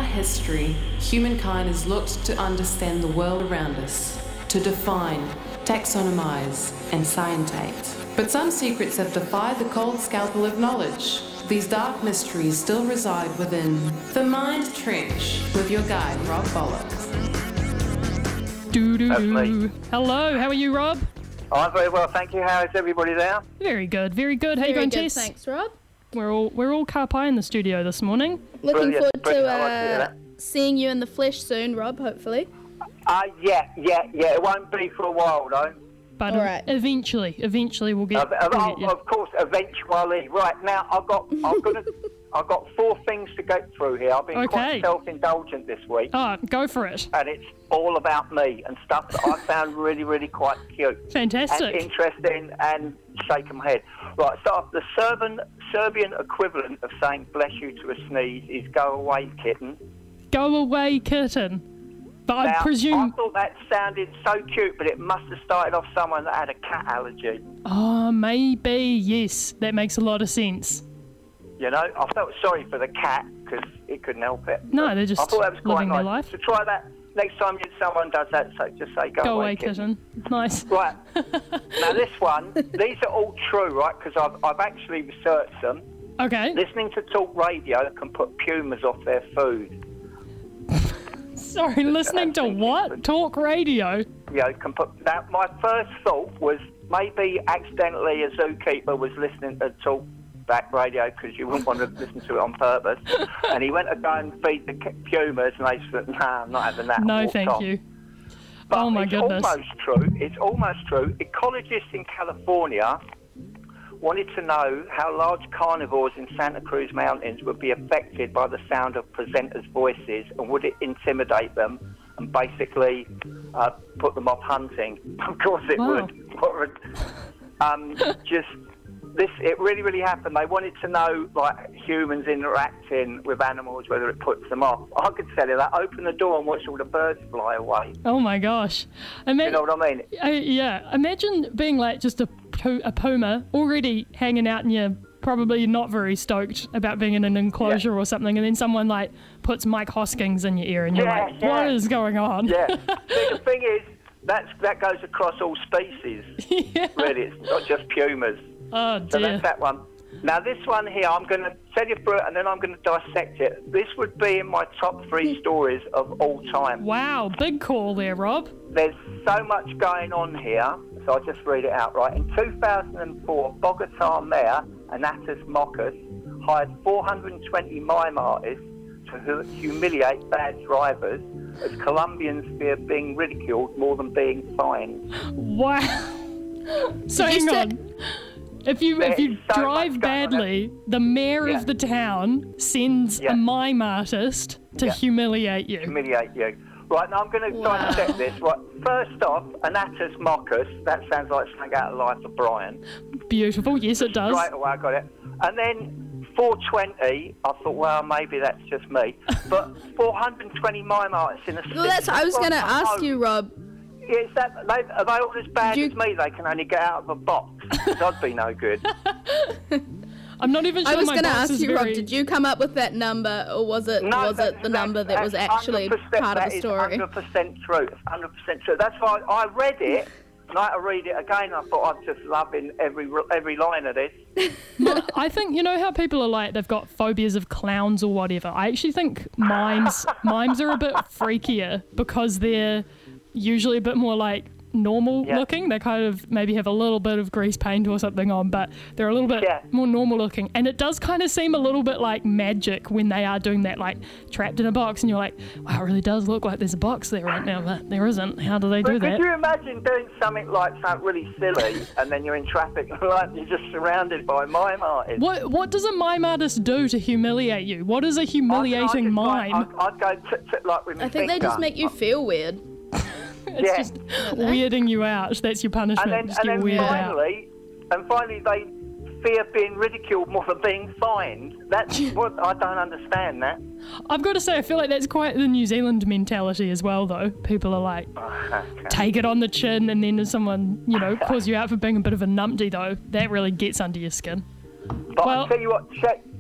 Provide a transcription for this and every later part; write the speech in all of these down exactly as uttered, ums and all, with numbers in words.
history, humankind has looked to understand the world around us, to define, taxonomize, and scientate. But some secrets have defied the cold scalpel of knowledge. These dark mysteries still reside within the Mind Trench with your guide, Rob Bollocks. Do do do. Hello, how are you, Rob? Oh, I'm very well, thank you. How is everybody there? Very good, very good. How you Very going, good, Tess? thanks, Rob. We're all we're all car pie in the studio this morning. Looking Brilliant, forward to brilliant. I like to hear uh, that. seeing you in the flesh soon, Rob, hopefully. Uh, yeah, yeah, yeah. It won't be for a while, though. But All right. eventually, eventually we'll get. Of, of, we'll get you. of course, eventually. Right now, I've got, I've got, a, I've got four things to get through here. I've been Okay. quite self-indulgent this week, Oh, go for it. and it's all about me and stuff that I found really, really quite cute and Fantastic. interesting and shake my head. Right, so the Serbian Serbian equivalent of saying "bless you" to a sneeze is "go away, kitten." Go away, kitten. But I Now, presume. I thought that sounded so cute, but it must have started off someone that had a cat allergy. Oh, maybe yes. That makes a lot of sense. You know, I felt sorry for the cat because it couldn't help it. No, But they're just I thought that was quite living their nice. life. So try that next time you, someone does that. So just say "go, Go away, away, kitten." kitten. Nice. Right. Now this one, these are all true, right? Because I've I've actually researched them. Okay. Listening to talk radio can put pumas off their food. Sorry, listening to what? Talk radio. You know, can put. Now my first thought was maybe accidentally a zookeeper was listening to talk back radio because you wouldn't want to listen to it on purpose, and he went to go and feed the c- pumas, and they said, "Nah, I'm not having that." No, Walked thank off. you. But Oh, my it's goodness. almost true. It's almost true. Ecologists in California wanted to know how large carnivores in Santa Cruz Mountains would be affected by the sound of presenters' voices, and would it intimidate them and basically uh, put them off hunting? Of course it Wow. would. What would- um, just this, it really, really happened. They wanted to know, like, humans interacting with animals, whether it puts them off. I could tell you that. Open the door and watch all the birds fly away. Oh my gosh. Ima- You know what I mean? uh, yeah. Imagine being like just a, pu- a puma already hanging out and you're probably not very stoked about being in an enclosure Yeah. or something, and then someone like puts Mike Hoskins in your ear and you're Yeah, like, yeah. what is going on? Yeah. See, the thing is, that's, that goes across all species. Yeah. Really, it's not just pumas. Oh So dear. that's that one. Now this one here, I'm going to tell you through it and then I'm going to dissect it. This would be in my top three stories of all time. Wow, big call there, Rob. There's so much going on here, so I'll just read it out, right? In two thousand four, Bogota Mayor Anatas Mockus hired four hundred twenty mime artists to hu- humiliate bad drivers as Colombians fear being ridiculed more than being fined. Wow. So Did you hang say- on. If you if you There's so drive much going on badly, the mayor Yeah. of the town sends Yeah. a mime artist to Yeah. humiliate you. Humiliate you. Right, now I'm going to Wow. dissect this. Right, first off, Anatas Mockus, that sounds like something out of Life of Brian. Beautiful, yes it does. Right away, I got it. And then four twenty, I thought, well, maybe that's just me. But four hundred twenty mime artists in a Well, that's what I was going to ask you, Rob. Is that, they, are they all as bad You- as me? They can only get out of a box. 'Cause I'd be no good. I'm not even sure I was my going to box ask is you, very... Rob, did you come up with that number, or was it No, was that- it the number that was that's actually one hundred percent part of that the is story? one hundred percent true. It's one hundred percent true. That's why I read it, and I had to read it again. I thought I'm just loving every every line of this. I think, you know how people are like, they've got phobias of clowns or whatever? I actually think mimes mimes are a bit freakier because they're usually a bit more like normal Yeah. looking. They kind of maybe have a little bit of grease paint or something on, but they're a little bit Yeah. more normal looking. And it does kind of seem a little bit like magic when they are doing that, like trapped in a box, and you're like, wow, it really does look like there's a box there right now, but there isn't. How do they do But that? could you imagine doing something like something really silly, and then you're in traffic, like you're just surrounded by mime artists? What what does a mime artist do to humiliate you? What is a humiliating I'd, mime? I'd, I'd, I'd go t- t- like with my I think they finger. just make you feel weird. It's yeah. just weirding you out. That's your punishment. And then, just and get then weirded out. finally, and finally, they fear being ridiculed more than being fined. That's what I don't understand. That. I've got to say, I feel like that's quite the New Zealand mentality as well, though. People are like, take it on the chin, and then if someone, you know, calls you out for being a bit of a numpty, though, that really gets under your skin. But Well- I'll tell you what, check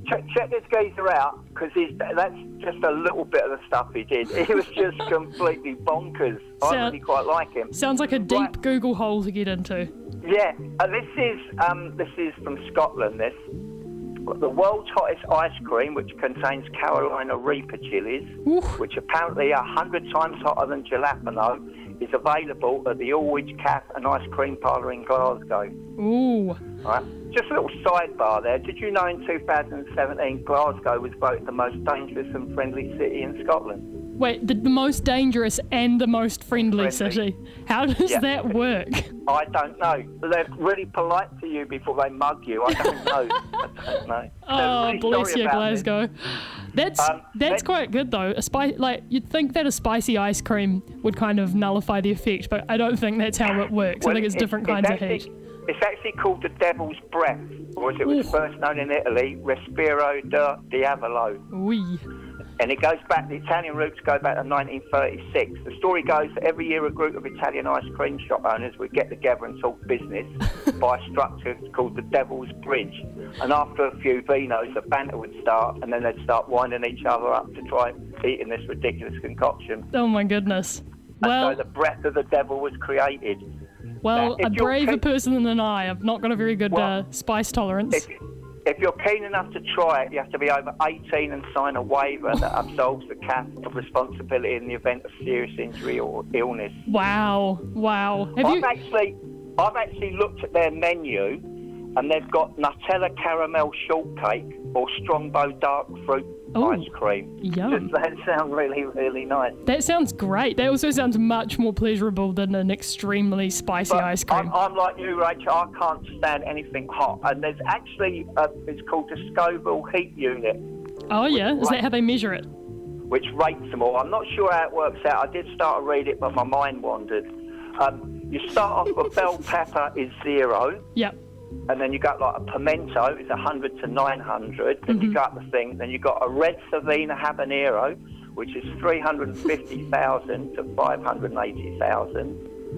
check, check this geezer out, because that's just a little bit of the stuff he did. He was just completely bonkers. I Sound- really quite like him. Sounds like a deep Right. Google hole to get into. Yeah, uh, this is um, this is from Scotland. This the world's hottest ice cream, which contains Carolina Reaper chilies, Oof. which apparently are a hundred times hotter than jalapeno, is available at the Allwich Cafe and Ice Cream Parlour in Glasgow. Ooh. Right. Just a little sidebar there. Did you know in two thousand seventeen Glasgow was voted the most dangerous and friendly city in Scotland? Wait, the, the most dangerous and the most friendly, Friendly. city. How does Yeah. that work? I don't know. They're really polite to you before they mug you. I don't know. I don't know. Oh, They're really bless sorry you, about this. Glasgow. That's Um, that's that- quite good though. A spice, like you'd think that a spicy ice cream would kind of nullify the effect, but I don't think that's how it works. I Well, think it's it- different it's kinds actually, of heat. It's actually called the Devil's Breath, or as it was Ooh. first known in Italy, Respiro del Diavolo. Oui. And it goes back, the Italian roots go back to nineteen thirty-six. The story goes that every year a group of Italian ice cream shop owners would get together and talk business by a structure called the Devil's Bridge. And after a few vinos, the banter would start, and then they'd start winding each other up to try eating this ridiculous concoction. Oh my goodness. And Well, so the breath of the devil was created. well, if a you're braver keen- person than I. I've not got a very good Well, uh, spice tolerance. If, if you're keen enough to try it, you have to be over eighteen and sign a waiver that absolves the C A F of responsibility in the event of serious injury or illness. Wow. Wow. Have I've you? actually, I've actually looked at their menu, and they've got Nutella caramel shortcake or Strongbow dark fruit Ooh, ice cream. yum. Does that sound really, really nice? That sounds great. That also sounds much more pleasurable than an extremely spicy But ice cream. I'm, I'm like you, Rachel. I can't stand anything hot, and there's actually a, it's called the Scoville heat unit, Oh yeah, is that right. how they measure it? which rates them all. I'm not sure how it works out. I did start to read it, but my mind wandered. Um, you start off with bell pepper is zero, Yep. and then you got like a pimento is one hundred to nine hundred. Then Mm-hmm. you got the thing. Then you got a red Savina habanero, which is three hundred fifty thousand to five hundred eighty thousand.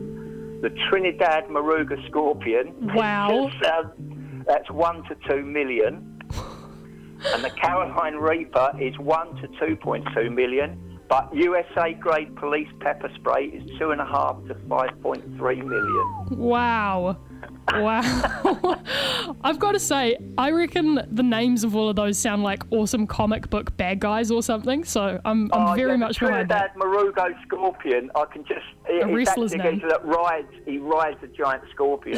The Trinidad Maruga Scorpion. Wow. Just, uh, that's one to two million. And the Caroline Reaper is one to two point two million. But U S A grade police pepper spray is two and a half to five point three million. Wow. Wow. I've got to say, I reckon the names of all of those sound like awesome comic book bad guys or something. So I'm, I'm Oh, very yeah, much the behind that. Trinidad Marugo Scorpion. I can just. He, A he's wrestler's actually a name. geezer that rides. He rides a giant scorpion.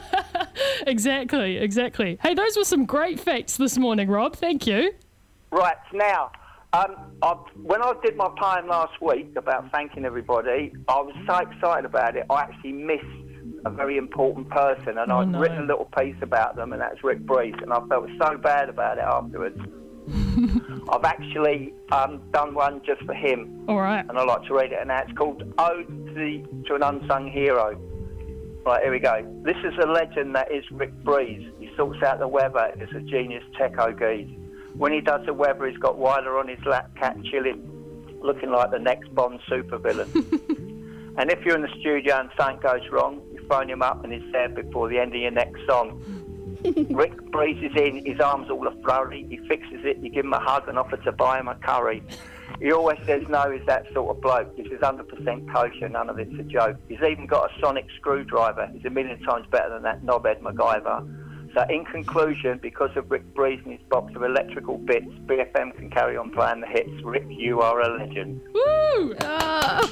Exactly, exactly. Hey, those were some great facts this morning, Rob. Thank you. Right, now, um, I, when I did my poem last week about thanking everybody, I was so excited about it, I actually missed a very important person, and Oh, I'd no. written a little piece about them, and that's Rick Breeze, and I felt so bad about it afterwards. I've actually um, done one just for him, All right. and I'd like to read it, and now it's called Ode to, the, to an Unsung Hero. Right, here we go. This is a legend that is Rick Breeze. He sorts out the weather as a genius techo geese. When he does the weather, he's got Wyler on his lap, cat chilling, looking like the next Bond supervillain. And if you're in the studio and something goes wrong, you phone him up and he's there before the end of your next song. Rick breezes in, his arms all a-flurry, he fixes it, you give him a hug and offer to buy him a curry. He always says no, he's that sort of bloke. This is one hundred percent kosher, none of it's a joke. He's even got a sonic screwdriver. He's a million times better than that knobhead MacGyver. So in conclusion, because of Rick Breeze and his box of electrical bits, B F M can carry on playing the hits. Rick, you are a legend. Woo! Ah.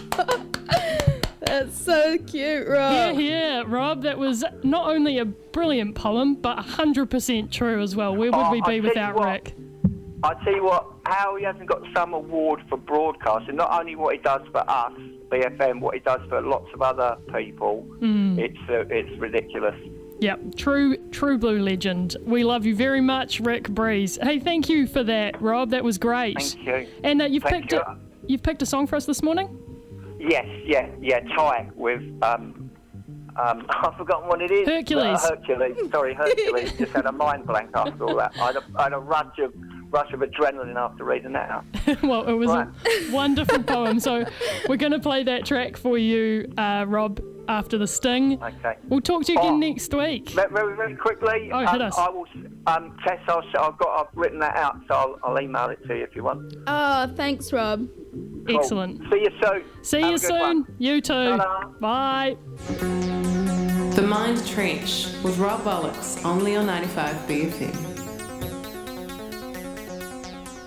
That's so cute, Rob. Yeah, yeah, Rob, that was not only a brilliant poem, but one hundred percent true as well. Where would Oh, we I be tell you without what. Rick? I tell you what, how he hasn't got some award for broadcasting, not only what he does for us, B F M, what he does for lots of other people, Mm. it's uh, it's ridiculous. Yep, true, true blue legend. We love you very much, Rick Breeze. Hey, thank you for that, Rob. That was great. Thank you. And uh, you've Thank picked you. a, you've picked a song for us this morning. Yes, yeah, yeah, Ty with, um, um, I've forgotten what it is. Hercules. Uh, Hercules, sorry, Hercules. Just had a mind blank after all that. I had a, I had a rush of, rush of adrenaline after reading that out. Well, it was Right. a wonderful poem. So we're going to play that track for you, uh, Rob. after the sting. Okay. We'll talk to you again Oh. next week. Very, very, very quickly. Oh, um, hit us. I will. Um, Tess, I'll, I've got. I've written that out, so I'll, I'll email it to you if you want. Oh, thanks, Rob. Cool. Excellent. See you soon. See Have you a good soon. one. You too. Ta-da. Bye. The Mind Trench with Rob Bollocks, only on ninety-five B F M.